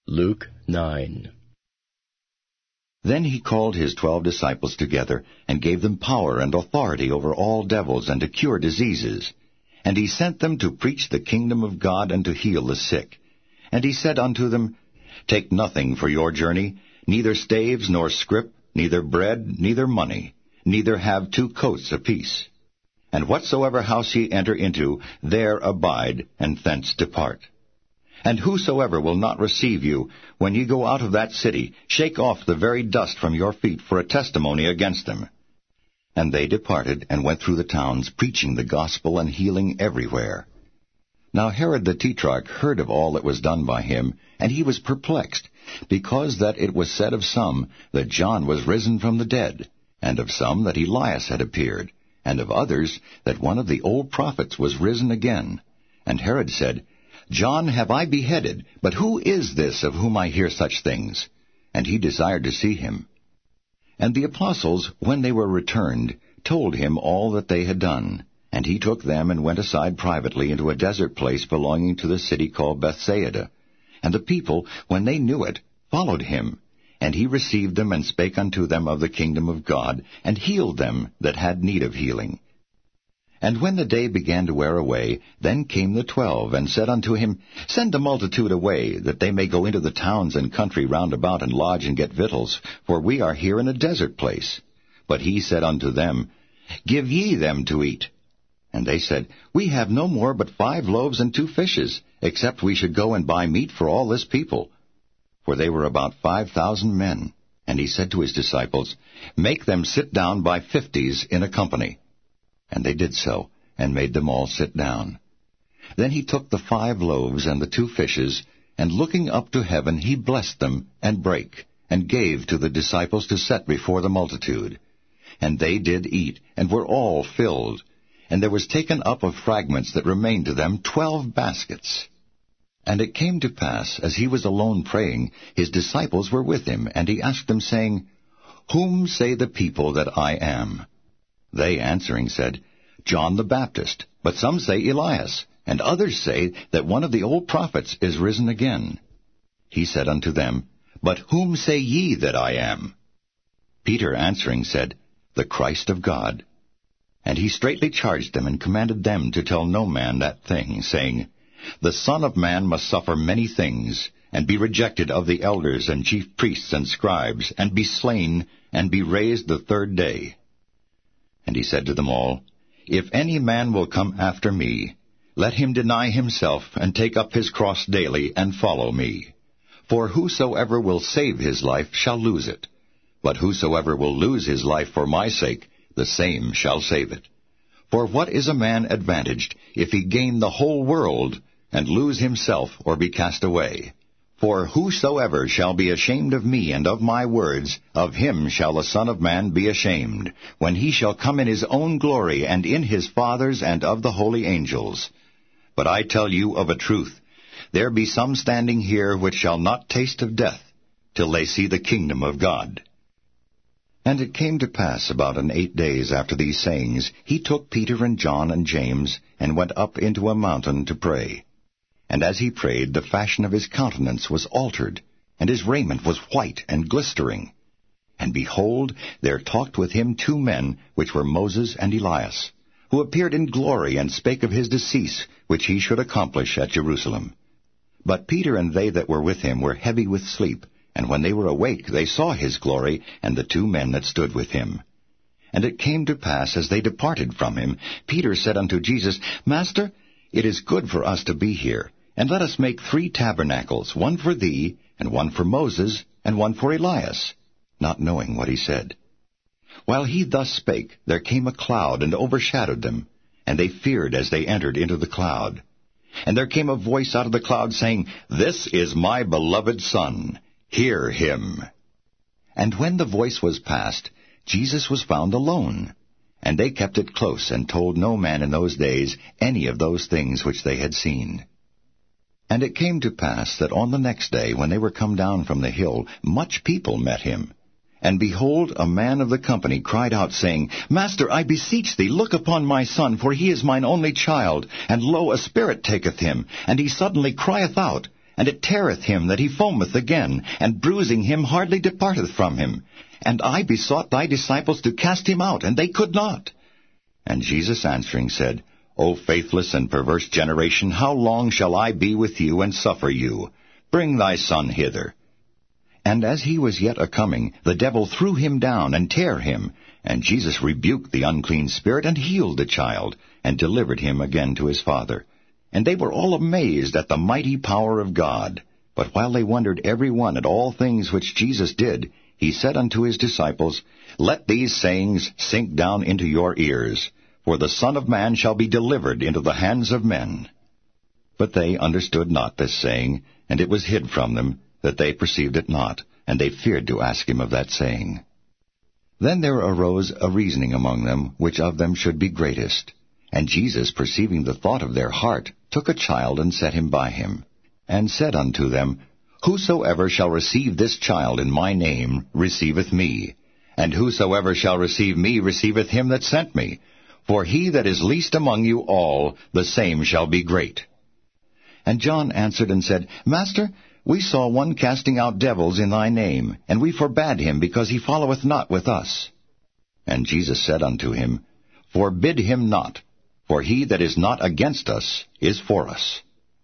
Luke 9. Then he called his 12 disciples together, and gave them power and authority over all devils, and to cure diseases. And he sent them to preach the kingdom of God, and to heal the sick. And he said unto them, Take nothing for your journey, neither staves, nor scrip, neither bread, neither money, neither have 2 coats apiece. And whatsoever house ye enter into, there abide, and thence depart. And whosoever will not receive you, when ye go out of that city, shake off the very dust from your feet for a testimony against them. And they departed, and went through the towns, preaching the gospel and healing everywhere. Now Herod the Tetrarch heard of all that was done by him, and he was perplexed, because that it was said of some that John was risen from the dead, and of some that Elias had appeared, and of others that one of the old prophets was risen again. And Herod said, John have I beheaded, but who is this of whom I hear such things? And he desired to see him. And the apostles, when they were returned, told him all that they had done. And he took them and went aside privately into a desert place belonging to the city called Bethsaida. And the people, when they knew it, followed him. And he received them and spake unto them of the kingdom of God, and healed them that had need of healing. And when the day began to wear away, then came the 12, and said unto him, Send the multitude away, that they may go into the towns and country round about, and lodge and get victuals, for we are here in a desert place. But he said unto them, Give ye them to eat. And they said, We have no more but 5 loaves and 2 fishes, except we should go and buy meat for all this people. For they were about 5,000 men. And he said to his disciples, Make them sit down by 50s in a company. And they did so, and made them all sit down. Then he took the 5 loaves and the 2 fishes, and looking up to heaven, he blessed them, and brake, and gave to the disciples to set before the multitude. And they did eat, and were all filled. And there was taken up of fragments that remained to them 12 baskets. And it came to pass, as he was alone praying, his disciples were with him, and he asked them, saying, Whom say the people that I am? They answering said, John the Baptist, but some say Elias, and others say that one of the old prophets is risen again. He said unto them, But whom say ye that I am? Peter answering said, The Christ of God. And he straitly charged them, and commanded them to tell no man that thing, saying, The Son of Man must suffer many things, and be rejected of the elders and chief priests and scribes, and be slain, and be raised the 3rd day. And he said to them all, If any man will come after me, let him deny himself, and take up his cross daily, and follow me. For whosoever will save his life shall lose it. But whosoever will lose his life for my sake, the same shall save it. For what is a man advantaged, if he gain the whole world, and lose himself, or be cast away? For whosoever shall be ashamed of me and of my words, of him shall the Son of Man be ashamed, when he shall come in his own glory, and in his Father's and of the holy angels. But I tell you of a truth, there be some standing here which shall not taste of death, till they see the kingdom of God. And it came to pass about 8 days after these sayings, he took Peter and John and James, and went up into a mountain to pray. And as he prayed, the fashion of his countenance was altered, and his raiment was white and glistering. And behold, there talked with him 2 men, which were Moses and Elias, who appeared in glory, and spake of his decease, which he should accomplish at Jerusalem. But Peter and they that were with him were heavy with sleep, and when they were awake, they saw his glory, and the 2 men that stood with him. And it came to pass, as they departed from him, Peter said unto Jesus, Master, it is good for us to be here, and let us make 3 tabernacles, one for thee, and one for Moses, and one for Elias, not knowing what he said. While he thus spake, there came a cloud, and overshadowed them, and they feared as they entered into the cloud. And there came a voice out of the cloud, saying, This is my beloved Son, hear him. And when the voice was past, Jesus was found alone. And they kept it close, and told no man in those days any of those things which they had seen. And it came to pass that on the next day, when they were come down from the hill, much people met him. And behold, a man of the company cried out, saying, Master, I beseech thee, look upon my son, for he is mine only child, and lo, a spirit taketh him, and he suddenly crieth out, and it teareth him that he foameth again, and bruising him hardly departeth from him. And I besought thy disciples to cast him out, and they could not. And Jesus answering said, O faithless and perverse generation, how long shall I be with you, and suffer you? Bring thy son hither. And as he was yet a-coming, the devil threw him down, and tare him. And Jesus rebuked the unclean spirit, and healed the child, and delivered him again to his father. And they were all amazed at the mighty power of God. But while they wondered every one at all things which Jesus did, he said unto his disciples, Let these sayings sink down into your ears, for the Son of Man shall be delivered into the hands of men. But they understood not this saying, and it was hid from them, that they perceived it not, and they feared to ask him of that saying. Then there arose a reasoning among them, which of them should be greatest. And Jesus, perceiving the thought of their heart, took a child, and set him by him, and said unto them, Whosoever shall receive this child in my name receiveth me, and whosoever shall receive me receiveth him that sent me. For he that is least among you all, the same shall be great. And John answered and said, Master, we saw one casting out devils in thy name, and we forbade him, because he followeth not with us. And Jesus said unto him, Forbid him not, for he that is not against us is for us.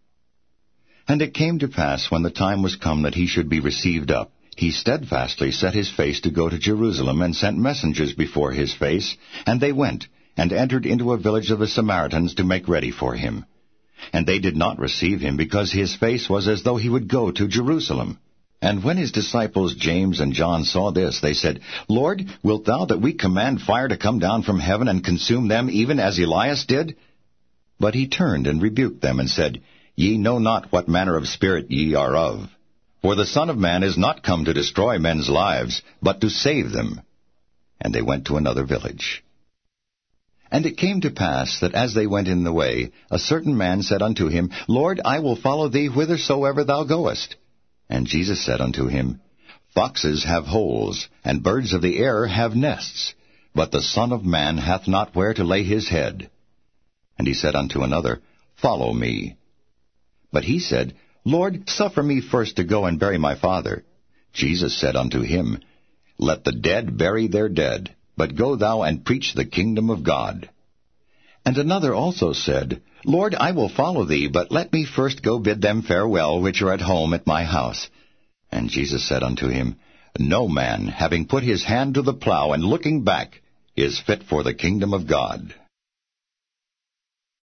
And it came to pass, when the time was come that he should be received up, he steadfastly set his face to go to Jerusalem, and sent messengers before his face, and they went, and entered into a village of the Samaritans to make ready for him. And they did not receive him, because his face was as though he would go to Jerusalem. And when his disciples James and John saw this, they said, Lord, wilt thou that we command fire to come down from heaven and consume them, even as Elias did? But he turned and rebuked them, and said, Ye know not what manner of spirit ye are of. For the Son of Man is not come to destroy men's lives, but to save them. And they went to another village. And it came to pass that as they went in the way, a certain man said unto him, Lord, I will follow thee whithersoever thou goest. And Jesus said unto him, Foxes have holes, and birds of the air have nests, but the Son of Man hath not where to lay his head. And he said unto another, Follow me. But he said, Lord, suffer me first to go and bury my father. Jesus said unto him, Let the dead bury their dead, but go thou and preach the kingdom of God. And another also said, Lord, I will follow thee, but let me first go bid them farewell which are at home at my house. And Jesus said unto him, No man, having put his hand to the plough and looking back, is fit for the kingdom of God.